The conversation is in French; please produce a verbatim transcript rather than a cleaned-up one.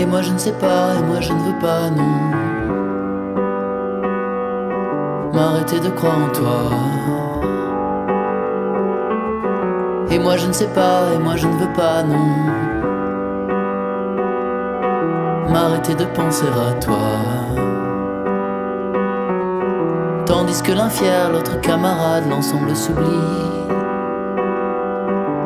Et moi je ne sais pas, et moi je ne veux pas, non, m'arrêter de croire en toi. Et moi je ne sais pas, et moi je ne veux pas, non, m'arrêter de penser à toi. Tandis que l'un fier, l'autre camarade, l'ensemble s'oublie.